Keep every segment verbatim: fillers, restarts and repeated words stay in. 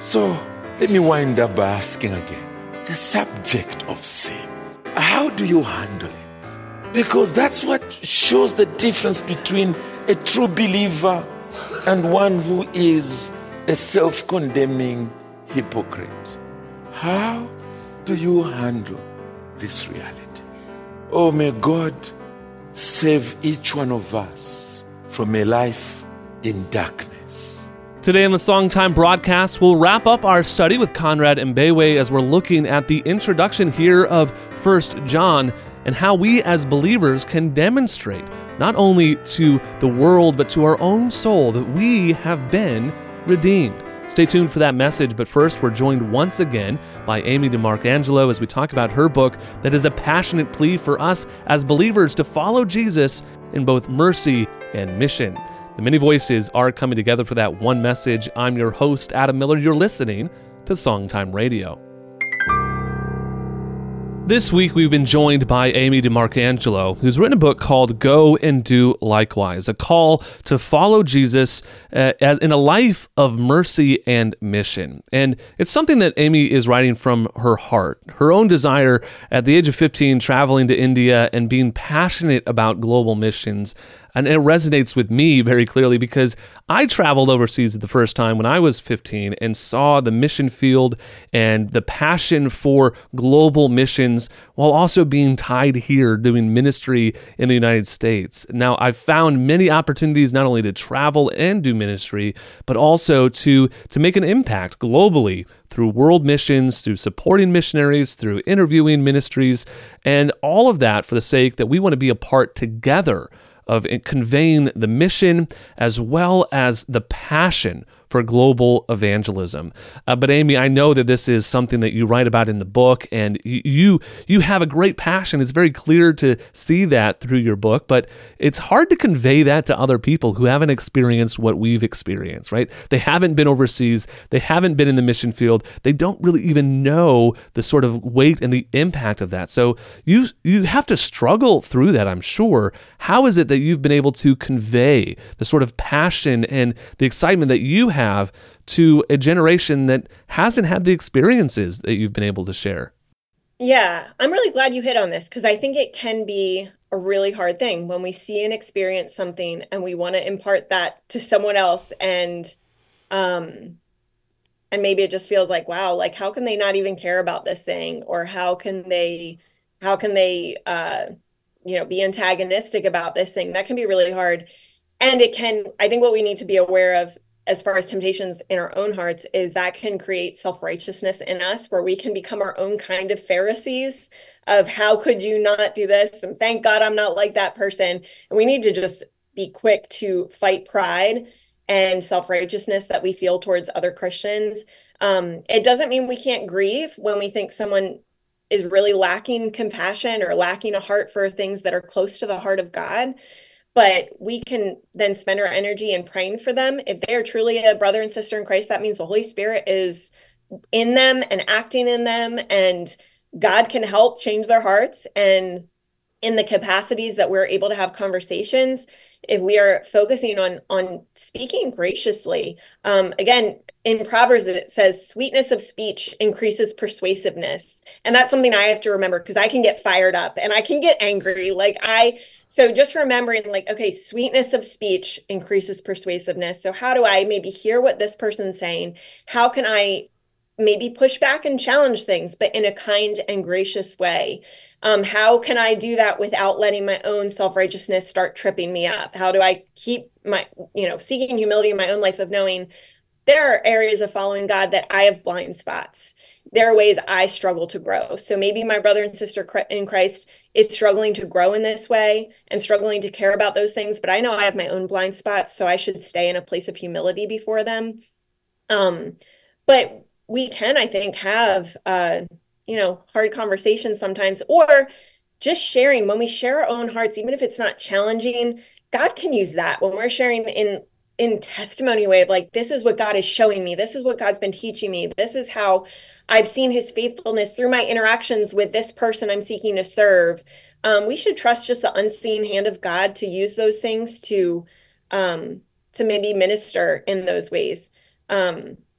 So let me wind up by asking again, the subject of sin, how do you handle it? Because that's what shows the difference between a true believer and one who is a self-condemning hypocrite. How do you handle this reality? Oh, may God save each one of us from a life in darkness. Today in the Songtime broadcast, we'll wrap up our study with Conrad Mbewe as we're looking at the introduction here of First John and how we as believers can demonstrate not only to the world but to our own soul that we have been redeemed. Stay tuned for that message, but first we're joined once again by Amy DeMarcangelo as we talk about her book that is a passionate plea for us as believers to follow Jesus in both mercy and mission. The many voices are coming together for that one message. I'm your host, Adam Miller. You're listening to Songtime Radio. This week, we've been joined by Amy DeMarcangelo, who's written a book called Go and Do Likewise, a call to follow Jesus uh, as in a life of mercy and mission. And it's something that Amy is writing from her heart, her own desire at the age of fifteen, traveling to India and being passionate about global missions. And it resonates with me very clearly because I traveled overseas the first time when I was fifteen and saw the mission field and the passion for global missions while also being tied here doing ministry in the United States. Now, I've found many opportunities not only to travel and do ministry, but also to, to make an impact globally through world missions, through supporting missionaries, through interviewing ministries, and all of that for the sake that we want to be a part together of conveying the mission as well as the passion for global evangelism. Uh, but Amy, I know that this is something that you write about in the book, and you you have a great passion. It's very clear to see that through your book, but it's hard to convey that to other people who haven't experienced what we've experienced, right? They haven't been overseas. They haven't been in the mission field. They don't really even know the sort of weight and the impact of that. So you you have to struggle through that, I'm sure. How is it that you've been able to convey the sort of passion and the excitement that you have have to a generation that hasn't had the experiences that you've been able to share? Yeah, I'm really glad you hit on this because I think it can be a really hard thing when we see and experience something and we want to impart that to someone else, and um and maybe it just feels like, wow, like how can they not even care about this thing, or how can they how can they uh you know be antagonistic about this thing? That can be really hard. And it can, I think what we need to be aware of as far as temptations in our own hearts is that can create self-righteousness in us, where we can become our own kind of Pharisees of how could you not do this? And thank God I'm not like that person. And we need to just be quick to fight pride and self-righteousness that we feel towards other Christians. Um, it doesn't mean we can't grieve when we think someone is really lacking compassion or lacking a heart for things that are close to the heart of God. But we can then spend our energy in praying for them. If they are truly a brother and sister in Christ, that means the Holy Spirit is in them and acting in them, and God can help change their hearts. And in the capacities that we're able to have conversations, if we are focusing on on speaking graciously, um, again, in Proverbs it says sweetness of speech increases persuasiveness, and that's something I have to remember because I can get fired up and I can get angry. Like I, so just remembering, like, okay, sweetness of speech increases persuasiveness. So how do I maybe hear what this person's saying? How can I maybe push back and challenge things, but in a kind and gracious way? Um, how can I do that without letting my own self-righteousness start tripping me up? How do I keep my, you know, seeking humility in my own life of knowing there are areas of following God that I have blind spots. There are ways I struggle to grow. So maybe my brother and sister in Christ is struggling to grow in this way and struggling to care about those things, but I know I have my own blind spots, so I should stay in a place of humility before them. Um, but we can, I think, have, uh, you know, hard conversations sometimes, or just sharing. When we share our own hearts, even if it's not challenging, God can use that when we're sharing in in testimony way of like, this is what God is showing me. This is what God's been teaching me. This is how I've seen his faithfulness through my interactions with this person I'm seeking to serve. Um, we should trust just the unseen hand of God to use those things to, um, to maybe minister in those ways. Um,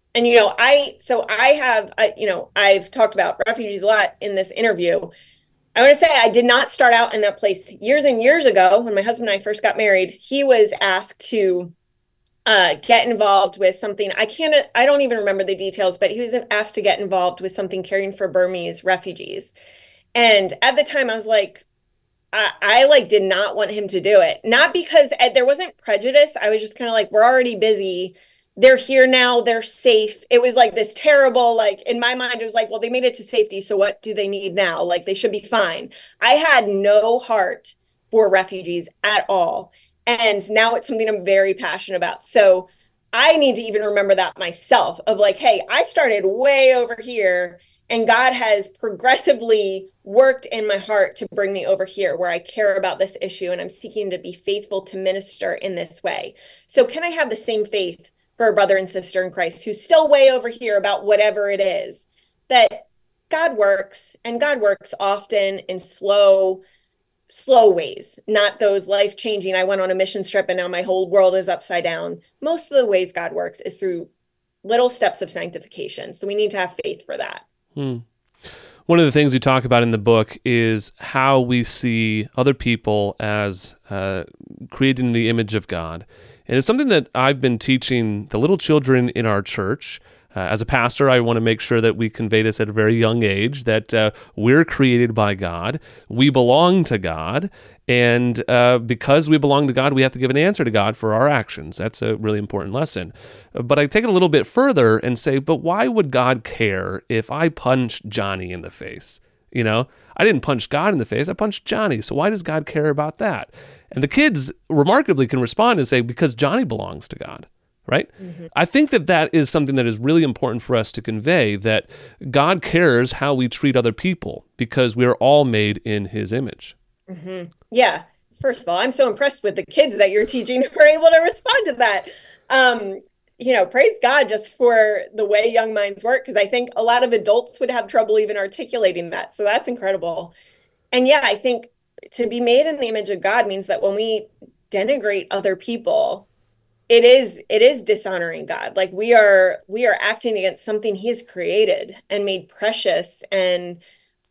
And, you know, I, so I have, I, you know, I've talked about refugees a lot in this interview. I want to say I did not start out in that place. Years and years ago, when my husband and I first got married, he was asked to uh, get involved with something. I can't, I don't even remember the details, but he was asked to get involved with something caring for Burmese refugees. And at the time I was like, I, I like did not want him to do it. Not because uh, there wasn't prejudice. I was just kind of like, we're already busy. They're here now. They're safe. It was like this terrible, like in my mind, it was like, well, they made it to safety. So what do they need now? Like they should be fine. I had no heart for refugees at all. And now it's something I'm very passionate about. So I need to even remember that myself of like, hey, I started way over here and God has progressively worked in my heart to bring me over here where I care about this issue and I'm seeking to be faithful to minister in this way. So can I have the same faith for a brother and sister in Christ who's still way over here about whatever it is, that God works, and God works often in slow, slow ways, not those life-changing, I went on a mission trip and now my whole world is upside down. Most of the ways God works is through little steps of sanctification. So we need to have faith for that. Hmm. One of the things you talk about in the book is how we see other people as uh, created in the image of God. And it's something that I've been teaching the little children in our church. Uh, as a pastor, I want to make sure that we convey this at a very young age, that uh, we're created by God, we belong to God, and uh, because we belong to God, we have to give an answer to God for our actions. That's a really important lesson. But I take it a little bit further and say, but why would God care if I punched Johnny in the face? You know, I didn't punch God in the face, I punched Johnny, so why does God care about that? And the kids remarkably can respond and say, because Johnny belongs to God, right? Mm-hmm. I think that that is something that is really important for us to convey, that God cares how we treat other people because we are all made in his image. Mm-hmm. Yeah. First of all, I'm so impressed with the kids that you're teaching who are able to respond to that. Um, you know, praise God just for the way young minds work, because I think a lot of adults would have trouble even articulating that. So that's incredible. And yeah, I think to be made in the image of God means that when we denigrate other people, it is it is dishonoring God. Like we are we are acting against something he has created and made precious and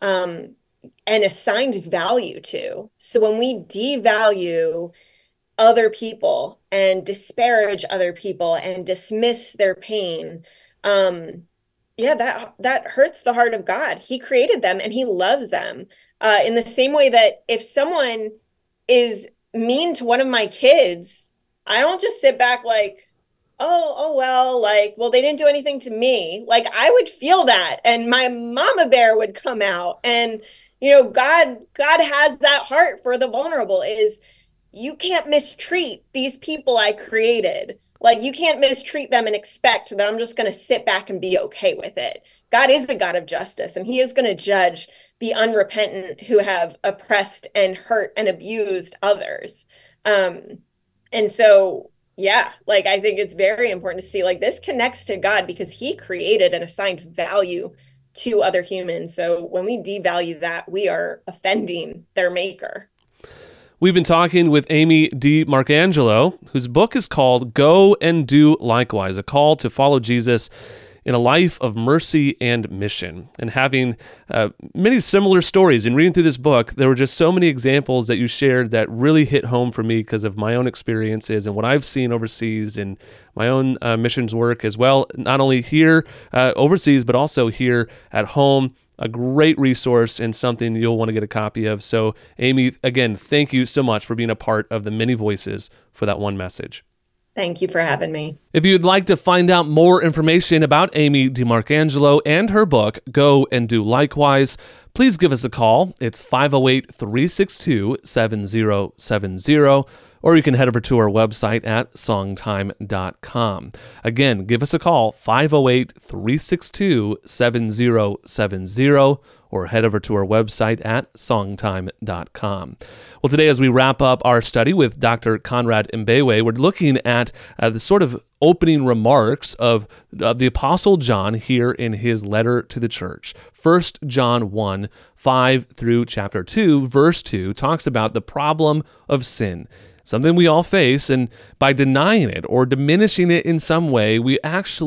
um and assigned value to. So when we devalue other people and disparage other people and dismiss their pain, um yeah, that that hurts the heart of God. He created them and he loves them. Uh, in the same way that if someone is mean to one of my kids, I don't just sit back like, oh, oh, well, like, well, they didn't do anything to me. Like, I would feel that, and my mama bear would come out. And, you know, God, God has that heart for the vulnerable. Is you can't mistreat these people I created. Like, you can't mistreat them and expect that I'm just going to sit back and be okay with it. God is a God of justice, and he is going to judge the unrepentant who have oppressed and hurt and abused others. Um, and so, yeah, like, I think it's very important to see, like, this connects to God because he created and assigned value to other humans. So when we devalue that, we are offending their maker. We've been talking with Amy DiMarcangelo, whose book is called Go and Do Likewise, a call to follow Jesus in a life of mercy and mission. And having uh, many similar stories. In reading through this book, there were just so many examples that you shared that really hit home for me because of my own experiences and what I've seen overseas and my own uh, missions work as well, not only here uh, overseas, but also here at home. A great resource and something you'll want to get a copy of. So, Amy, again, thank you so much for being a part of the many voices for that one message. Thank you for having me. If you'd like to find out more information about Amy DiMarcangelo and her book, Go and Do Likewise, please give us a call. It's five oh eight, three six two, seven oh seven oh, or you can head over to our website at songtime dot com. Again, give us a call, five oh eight, three six two, seven oh seven oh, or head over to our website at songtime dot com. Well, today, as we wrap up our study with Doctor Conrad Mbewe, we're looking at uh, the sort of opening remarks of uh, the Apostle John here in his letter to the church. First John one, five through chapter two, verse two, talks about the problem of sin. Something we all face, and by denying it or diminishing it in some way, we actually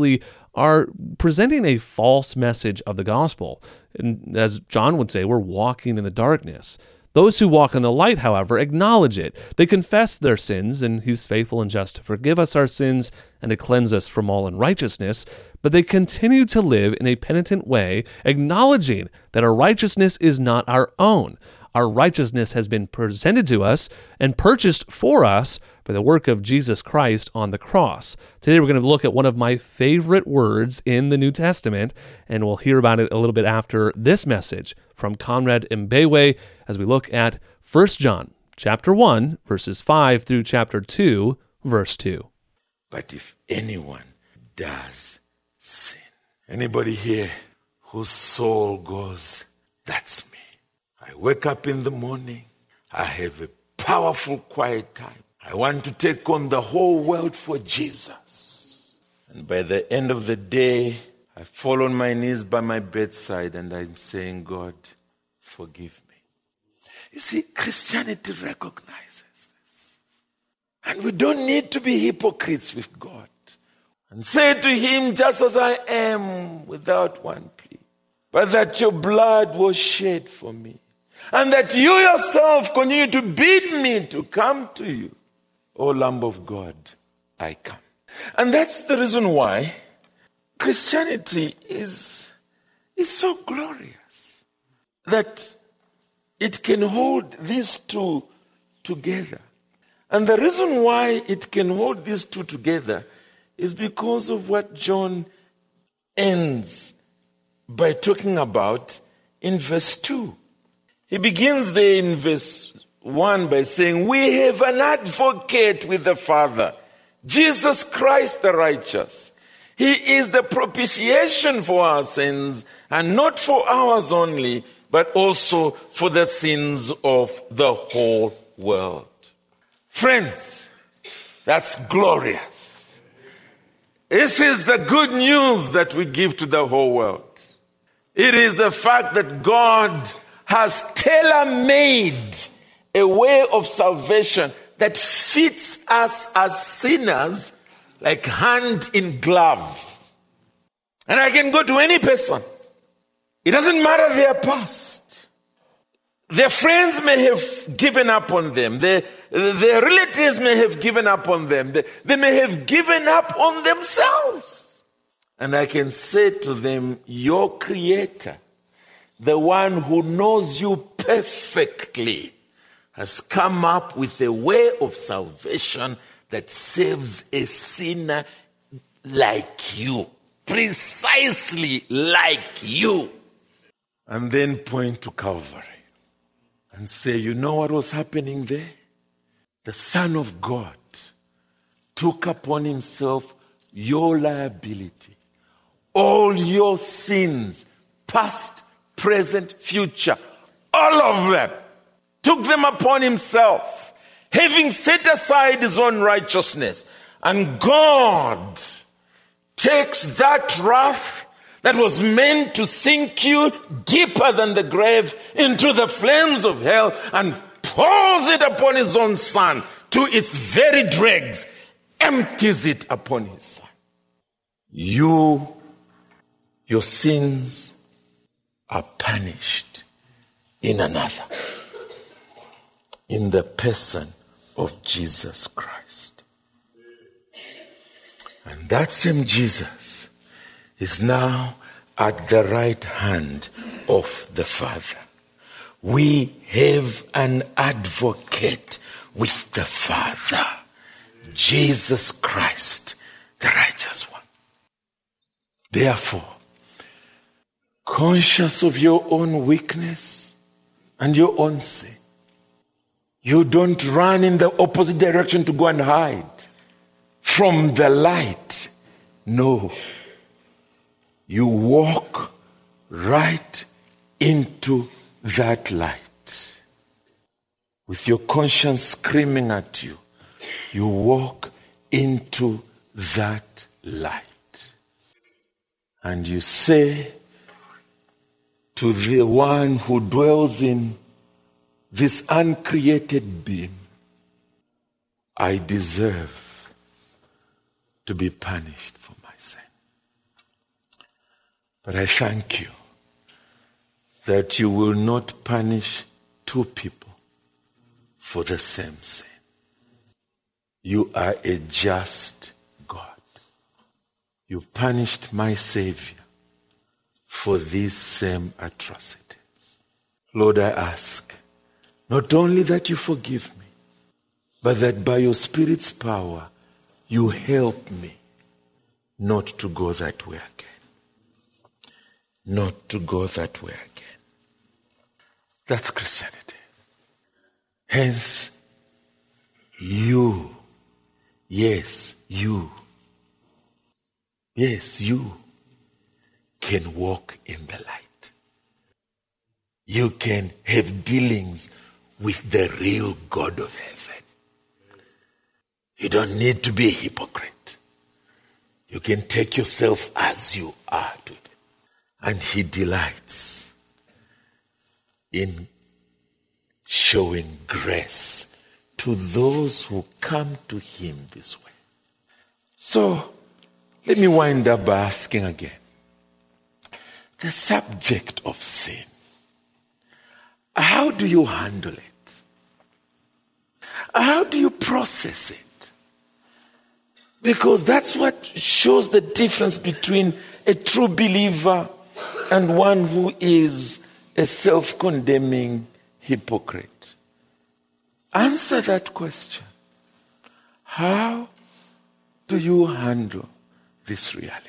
are presenting a false message of the gospel. And as John would say, we're walking in the darkness. Those who walk in the light, however, acknowledge it. They confess their sins, and he's faithful and just to forgive us our sins and to cleanse us from all unrighteousness. But they continue to live in a penitent way, acknowledging that our righteousness is not our own. Our righteousness has been presented to us and purchased for us by the work of Jesus Christ on the cross. Today we're going to look at one of my favorite words in the New Testament, and we'll hear about it a little bit after this message from Conrad Mbewe as we look at First John chapter one, verses five through chapter two, verse two. But if anyone does sin, anybody here whose soul goes, that's me. I wake up in the morning, I have a powerful quiet time. I want to take on the whole world for Jesus. And by the end of the day, I fall on my knees by my bedside and I'm saying, God, forgive me. You see, Christianity recognizes this. And we don't need to be hypocrites with God and say to him, just as I am, without one plea, but that your blood was shed for me. And that you yourself continue to bid me to come to you. O Lamb of God, I come. And that's the reason why Christianity is, is so glorious. That it can hold these two together. And the reason why it can hold these two together is because of what John ends by talking about in verse two. He begins there in verse one by saying, we have an advocate with the Father, Jesus Christ the righteous. He is the propitiation for our sins, and not for ours only, but also for the sins of the whole world. Friends, that's glorious. This is the good news that we give to the whole world. It is the fact that God has tailor-made a way of salvation that fits us as sinners like hand in glove. And I can go to any person. It doesn't matter their past. Their friends may have given up on them. Their, their relatives may have given up on them. They, they may have given up on themselves. And I can say to them, your Creator, the one who knows you perfectly, has come up with a way of salvation that saves a sinner like you, precisely like you. And then point to Calvary and say, you know what was happening there? The Son of God took upon himself your liability, all your sins, past, present, future, all of them, took them upon himself, having set aside his own righteousness. And God takes that wrath that was meant to sink you deeper than the grave into the flames of hell and pours it upon his own Son to its very dregs, empties it upon his Son. You, your sins are punished in another, in the person of Jesus Christ. And that same Jesus is now at the right hand of the Father. We have an advocate with the Father, Jesus Christ, the righteous one. Therefore, conscious of your own weakness and your own sin, you don't run in the opposite direction to go and hide from the light. No. You walk right into that light. With your conscience screaming at you, you walk into that light. And you say to the one who dwells in this uncreated being, I deserve to be punished for my sin. But I thank you that you will not punish two people for the same sin. You are a just God. You punished my Savior for these same atrocities. Lord, I ask, not only that you forgive me, but that by your Spirit's power, you help me not to go that way again. Not to go that way again. That's Christianity. Hence, you, yes, you, yes, you can walk in the light. You can have dealings with the real God of heaven. You don't need to be a hypocrite. You can take yourself as you are to him. And he delights in showing grace to those who come to him this way. So, let me wind up by asking again. The subject of sin. How do you handle it? How do you process it? Because that's what shows the difference between a true believer and one who is a self-condemning hypocrite. Answer that question. How do you handle this reality?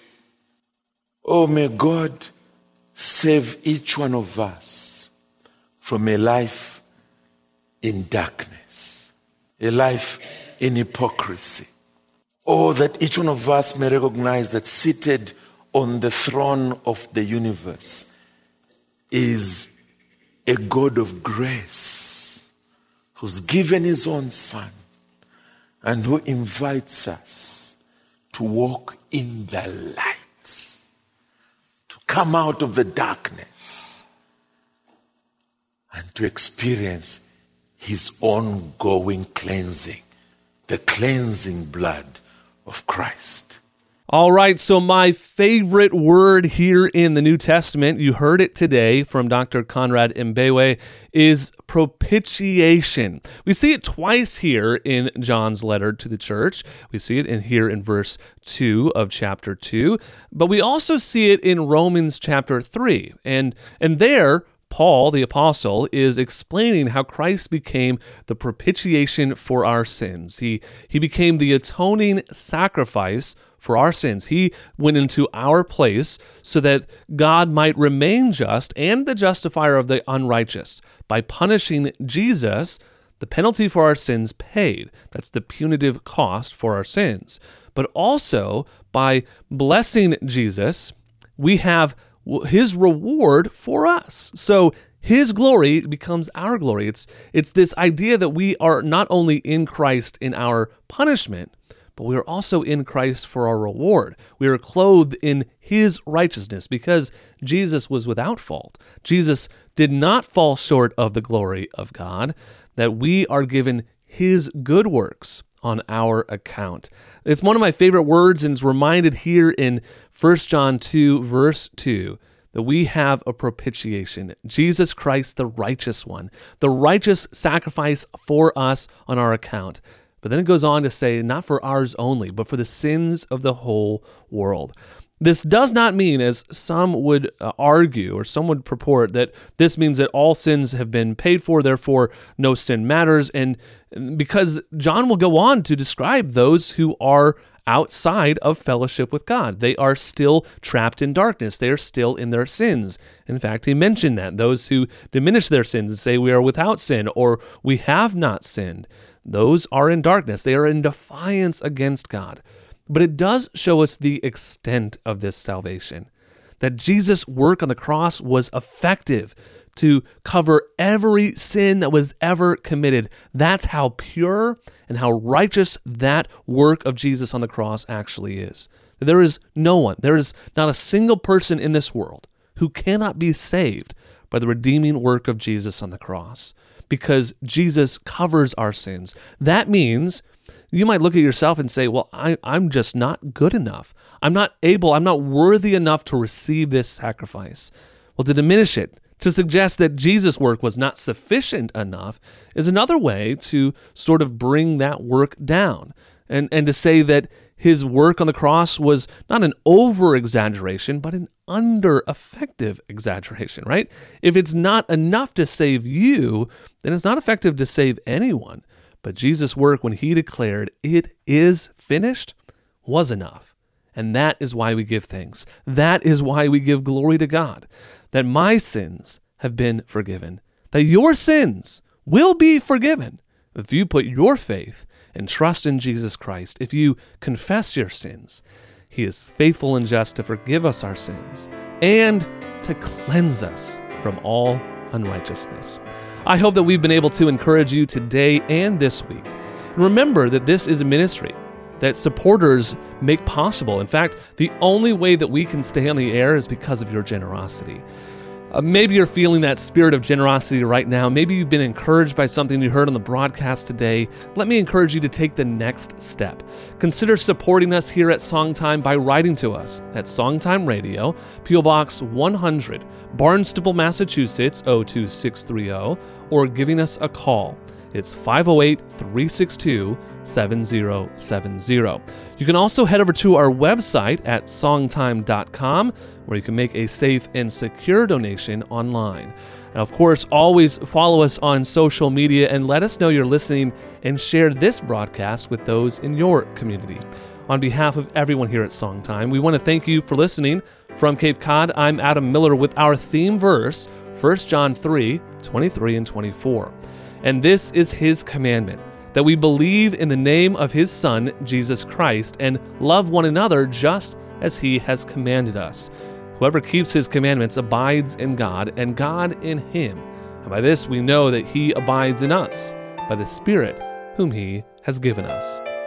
Oh, may God save each one of us from a life in darkness, a life in hypocrisy. Oh, that each one of us may recognize that seated on the throne of the universe is a God of grace who's given his own Son and who invites us to walk in the light, to come out of the darkness and to experience his ongoing cleansing, the cleansing blood of Christ. All right, so my favorite word here in the New Testament, you heard it today from Doctor Conrad Mbewe, is propitiation. We see it twice here in John's letter to the church. We see it in here in verse two of chapter two, but we also see it in Romans chapter three. And, and there, Paul, the apostle, is explaining how Christ became the propitiation for our sins. He, he became the atoning sacrifice for our sins. He went into our place so that God might remain just and the justifier of the unrighteous. By punishing Jesus, the penalty for our sins paid. That's the punitive cost for our sins. But also, by blessing Jesus, we have his reward for us. So his glory becomes our glory. It's, it's this idea that we are not only in Christ in our punishment, but we are also in Christ for our reward. We are clothed in his righteousness because Jesus was without fault. Jesus did not fall short of the glory of God, that we are given his good works on our account. It's one of my favorite words, and it's reminded here in First John two, verse two, that we have a propitiation, Jesus Christ, the righteous one, the righteous sacrifice for us on our account. But then it goes on to say, not for ours only, but for the sins of the whole world. This does not mean, as some would uh, argue, or some would purport, that this means that all sins have been paid for, therefore no sin matters. And because John will go on to describe those who are outside of fellowship with God. They are still trapped in darkness. They are still in their sins. In fact, he mentioned that those who diminish their sins and say we are without sin or we have not sinned, those are in darkness. They are in defiance against God. But it does show us the extent of this salvation, that Jesus' work on the cross was effective to cover every sin that was ever committed. That's how pure and how righteous that work of Jesus on the cross actually is. There is no one, there is not a single person in this world who cannot be saved by the redeeming work of Jesus on the cross, because Jesus covers our sins. That means You might look at yourself and say, well, I, I'm just not good enough. I'm not able, I'm not worthy enough to receive this sacrifice. Well, to diminish it, to suggest that Jesus' work was not sufficient enough is another way to sort of bring that work down. And, and to say that his work on the cross was not an over-exaggeration, but an under-effective exaggeration, right? If it's not enough to save you, then it's not effective to save anyone. But Jesus' work, when he declared, "It is finished," was enough. And that is why we give thanks. That is why we give glory to God, that my sins have been forgiven, that your sins will be forgiven if you put your faith and trust in Jesus Christ. If you confess your sins, he is faithful and just to forgive us our sins and to cleanse us from all unrighteousness. I hope that we've been able to encourage you today and this week. And remember that this is a ministry that supporters make possible. In fact, the only way that we can stay on the air is because of your generosity. Uh, maybe you're feeling that spirit of generosity right now. Maybe you've been encouraged by something you heard on the broadcast today. Let me encourage you to take the next step. Consider supporting us here at Songtime by writing to us at Songtime Radio, P O Box one hundred, Barnstable, Massachusetts, oh two six three oh, or giving us a call. It's five oh eight, three six two, seven oh seven oh. You can also head over to our website at songtime dot com, where you can make a safe and secure donation online. And of course, always follow us on social media and let us know you're listening, and share this broadcast with those in your community. On behalf of everyone here at Songtime, we want to thank you for listening. From Cape Cod, I'm Adam Miller with our theme verse, First John three, twenty-three and twenty-four. And this is his commandment, that we believe in the name of his Son, Jesus Christ, and love one another just as he has commanded us. Whoever keeps his commandments abides in God, and God in him. And by this we know that he abides in us, by the Spirit whom he has given us.